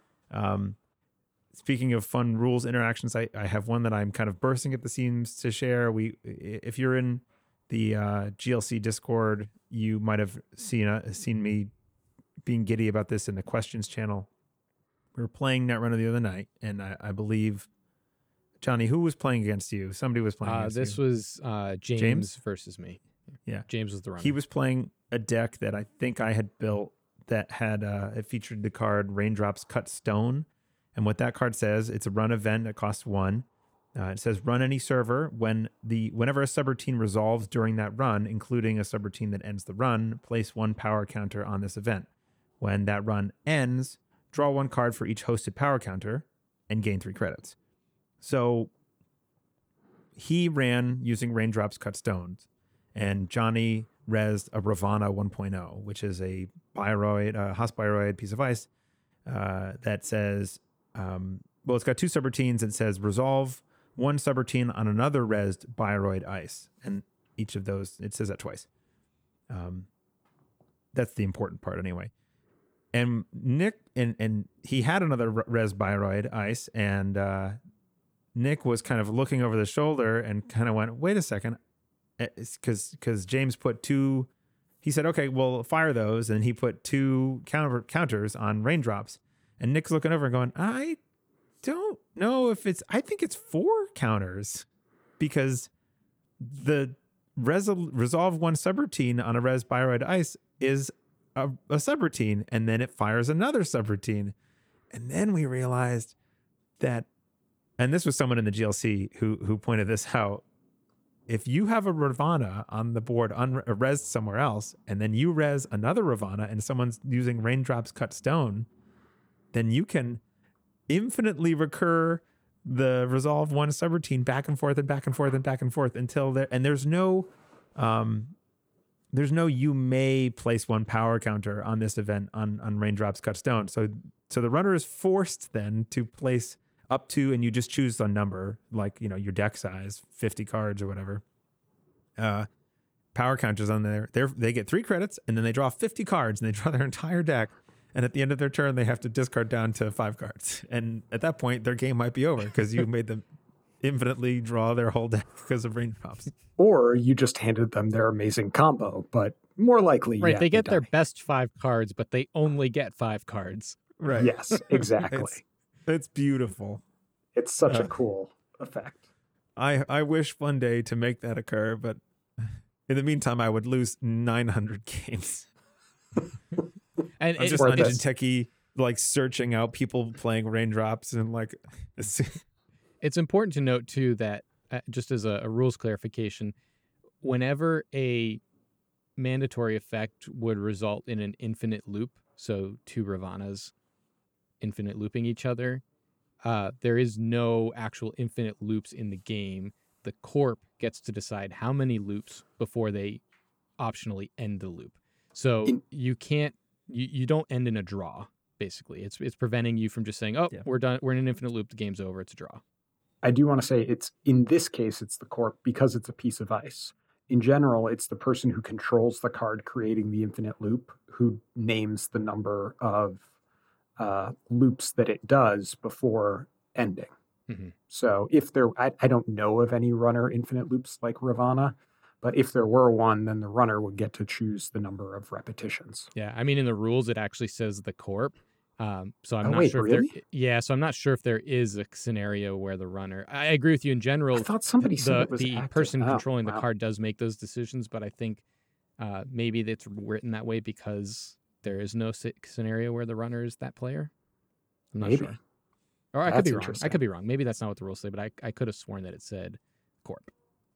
Um. Speaking of fun rules interactions, I, I have one that I'm kind of bursting at the seams to share. We, if you're in the uh, G L C Discord, you might have seen uh, seen me being giddy about this in the questions channel. We were playing Netrunner the other night, and I, I believe, Johnny, who was playing against you? Somebody was playing uh, against this you. This was uh, James, James versus me. Yeah. James was the runner. He was playing a deck that I think I had built that had, uh, it featured the card Raindrops Cut Stone. And what that card says, it's a run event that costs one. Uh, it says run any server when the whenever a subroutine resolves during that run, including a subroutine that ends the run, place one power counter on this event. When that run ends, draw one card for each hosted power counter and gain three credits. So he ran using Raindrops Cut Stones, and Johnny rezzed a Ravana one point oh, which is a Bioroid, uh, Hospbioroid piece of ice uh, that says. Um, well, it's got two subroutines. It says resolve one subroutine on another rezzed Bioroid ice. And each of those, it says that twice. Um, that's the important part anyway. And Nick, and, and he had another rezzed Bioroid ice, and uh, Nick was kind of looking over the shoulder and kind of went, wait a second. Because because James put two, he said, okay, well, fire those. And he put two counter, counters on Raindrops. And Nick's looking over and going, I don't know if it's, I think it's four counters because the resol- resolve one subroutine on a res Bioroid ice is a, a subroutine, and then it fires another subroutine. And then we realized that, and this was someone in the G L C who who pointed this out, if you have a Ravana on the board, un- res somewhere else, and then you res another Ravana and someone's using Raindrops Cut Stone, then you can infinitely recur the resolve one subroutine back and forth and back and forth and back and forth until there, and there's no, um, there's no, you may place one power counter on this event on, on Raindrops Cut Stone. So, so the runner is forced then to place up to, and you just choose a number, like, you know, your deck size, fifty cards or whatever. Uh, power counters on there. They they get three credits, and then they draw fifty cards, and they draw their entire deck. And at the end of their turn, they have to discard down to five cards. And at that point, their game might be over because you made them infinitely draw their whole deck because of Raindrops. Or you just handed them their amazing combo, but More likely, Right, yeah, they get their die. best five cards, but they only get five cards. Right. Yes, exactly. it's, it's beautiful. It's such Uh, a cool effect. I I wish one day to make that occur, but in the meantime, I would lose nine hundred games. And I'm it, just Or Dungeon this. Techie, like searching out people playing Raindrops and like. It's, it's important to note too that uh, just as a, a rules clarification, whenever a mandatory effect would result in an infinite loop, so two Ravanas infinite looping each other, uh, there is no actual infinite loops in the game. The corp gets to decide how many loops before they optionally end the loop. So In- you can't, you, you don't end in a draw. Basically, it's it's preventing you from just saying, "Oh, Yeah. we're done. We're in an infinite loop. The game's over. It's a draw." I do want to say it's in this case, it's the corp because it's a piece of ice. In general, it's the person who controls the card creating the infinite loop who names the number of uh, loops that it does before ending. Mhm. So if there, I, I don't know of any runner infinite loops like Ravana, but if there were one, then the runner would get to choose the number of repetitions. Yeah, I mean, in the rules, it actually says the corp. Um, so I'm Oh, not wait, sure really? if there. Yeah, so I'm not sure if there is a scenario where the runner. I agree with you in general. I thought somebody the said it was the active. person Oh, controlling the wow. card does make those decisions, but I think uh, maybe it's written that way because there is no s- scenario where the runner is that player. I'm not Maybe. sure. Or I could That's be wrong. I interesting. could be wrong. Maybe that's not what the rules say, but I, I could have sworn that it said corp.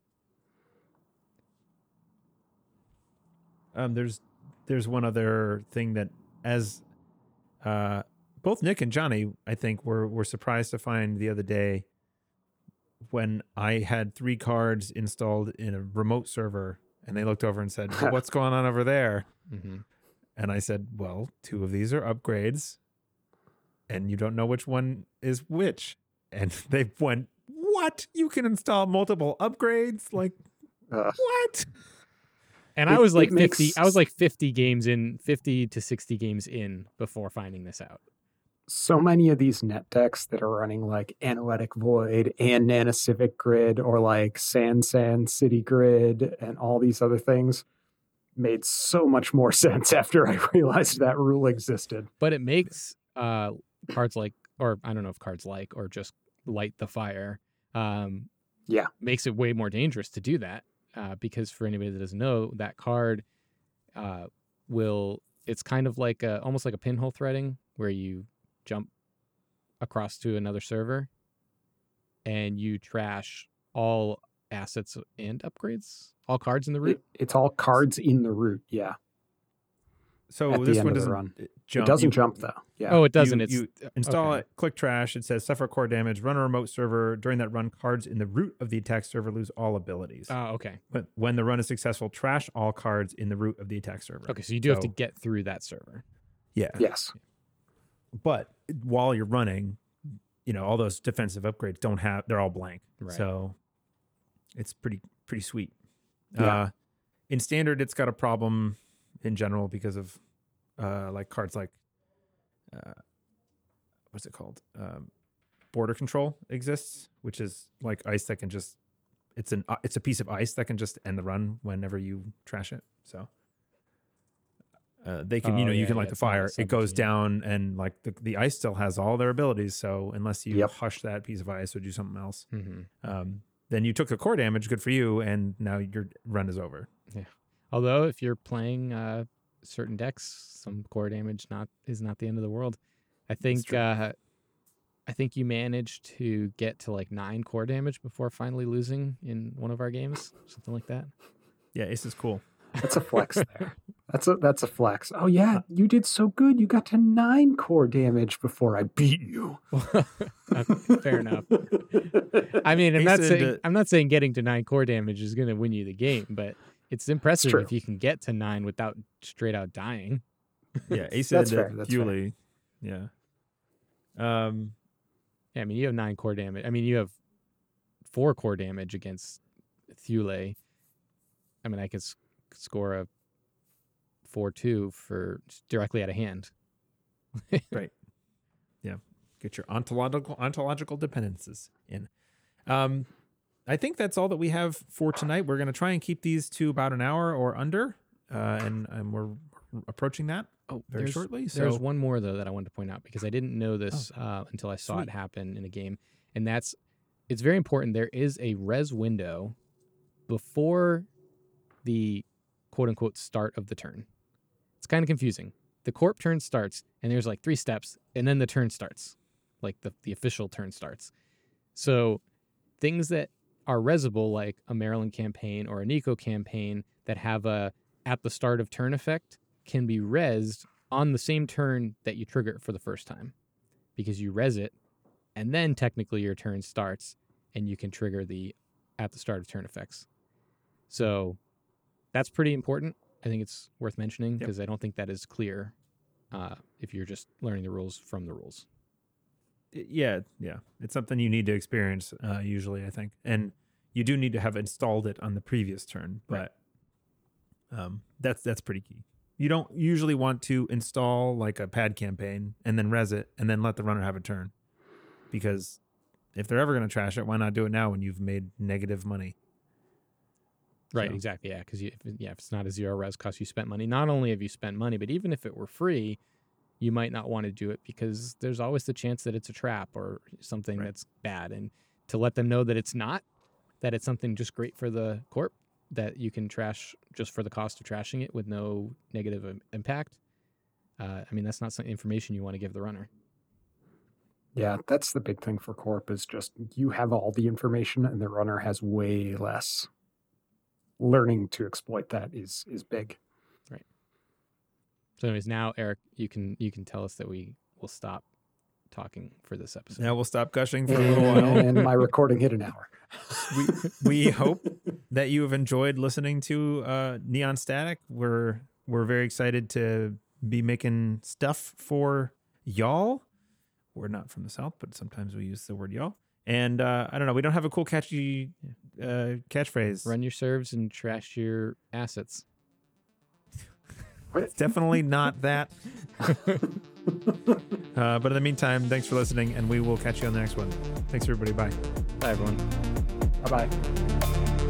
um, there's there's one other thing that as uh, both Nick and Johnny, I think, were were surprised to find the other day when I had three cards installed in a remote server, and they looked over and said, well, "What's going on over there?" Mm-hmm. And I said, "Well, two of these are upgrades, and you don't know which one is which." And they went, "What? You can install multiple upgrades? Like Uh, what?" And It- I was it like makes- fifty. I was like fifty games in, fifty to sixty games in before finding this out. so many of these net decks that are running like Analytic Void and Nanocivic Grid or like Sand Sand City Grid and all these other things made so much more sense after I realized that rule existed. But it makes uh, cards like, or I don't know if cards like, or just light the fire. Um, Yeah. makes it way more dangerous to do that uh, because for anybody that doesn't know, that card uh, will. It's kind of like a, almost like a pinhole threading where you jump across to another server and you trash all assets and upgrades, all cards in the route. It, it's all cards in the route. Yeah. So At the this end one of the doesn't run. jump. It doesn't You- jump though. Yeah. Oh, it doesn't. You- it's you Install okay. it, click trash. It says suffer core damage. Run a remote server. During that run, cards in the root of the attack server lose all abilities. Oh, okay. But when the run is successful, trash all cards in the root of the attack server. Okay, so you do have to So- get through that server. Yeah. Yes. But while you're running, you know, all those defensive upgrades don't have, they're all blank. Right. So it's pretty, pretty sweet. Yeah. Uh, in standard, it's got a problem in general because of uh, like cards like, uh, what's it called? Um, border control exists, which is like ice that can just, it's an, uh, it's a piece of ice that can just end the run whenever you trash it. So uh, they can, you Oh, know, you yeah, can yeah, light the it's not a fire. It goes subroutine. down and like the, the ice still has all their abilities. So unless you Yep. hush that piece of ice or do something else, Mm-hmm. um, then you took the core damage. Good for you. And now your run is over. Although if you're playing uh, certain decks, some core damage not is not the end of the world. I think true. uh, I think you managed to get to like nine core damage before finally losing in one of our games, something like that. Yeah, Ace is cool. That's a flex there. That's a that's a flex. Oh yeah, you did so good. You got to nine core damage before I beat you. Okay, fair enough. I mean, I'm Ace not and, saying uh, I'm not saying getting to nine core damage is going to win you the game, but it's impressive true. if you can get to nine without straight out dying. Yeah, Ace That's and fair, that's fair. Thule. Yeah. Um, Yeah, I mean, you have nine core damage. I mean, you have four core damage against Thule. I mean, I could s- score a four two for directly out of hand. right. Yeah. Get your ontological ontological dependencies in. Um, I think that's all that we have for tonight. We're going to try and keep these to about an hour or under. uh, and and we're approaching that Oh, very there's, shortly. There's So one more though that I wanted to point out because I didn't know this Oh, uh, until I saw sweet. it happen in a game, and that's it's very important. There is a res window before the quote unquote start of the turn. It's kind of confusing. The corp turn starts, and there's like three steps, and then the turn starts, like the the official turn starts. So things that are resable, like a Maryland campaign or a Nico campaign that have a at the start of turn effect, can be resed on the same turn that you trigger it for the first time, because you res it, and then technically your turn starts, and you can trigger the at the start of turn effects. So that's pretty important. I think it's worth mentioning because yep. I don't think that is clear uh, if you're just learning the rules from the rules. Yeah, yeah. It's something you need to experience uh, usually, I think. And you do need to have installed it on the previous turn, but right. um, that's that's pretty key. You don't usually want to install like a pad campaign and then res it and then let the runner have a turn. Because if they're ever going to trash it, why not do it now when you've made negative money? Right, so. exactly, yeah. Because if, yeah, if it's not a zero res cost, you spent money. Not only have you spent money, but even if it were free, you might not want to do it because there's always the chance that it's a trap or something right. that's bad. And to let them know that it's not, that it's something just great for the corp, that you can trash just for the cost of trashing it with no negative impact. Uh, I mean, that's not some information you want to give the runner. Yeah, that's the big thing for corp is just you have all the information and the runner has way less. Learning to exploit that is is big. Right. So anyways, now Eric, you can you can tell us that we will stop talking for this episode. Now we'll stop gushing for a little while. And my recording hit an hour. we we hope that you have enjoyed listening to uh, Neon Static. We're we're very excited to be making stuff for y'all. We're not from the South, but sometimes we use the word y'all. And uh, I don't know, we don't have a cool catchy uh, catchprise. Run your serves and trash your assets. It's definitely not that. uh, but in the meantime, thanks for listening, and we will catch you on the next one. Thanks, everybody. Bye. Bye, everyone. Bye-bye.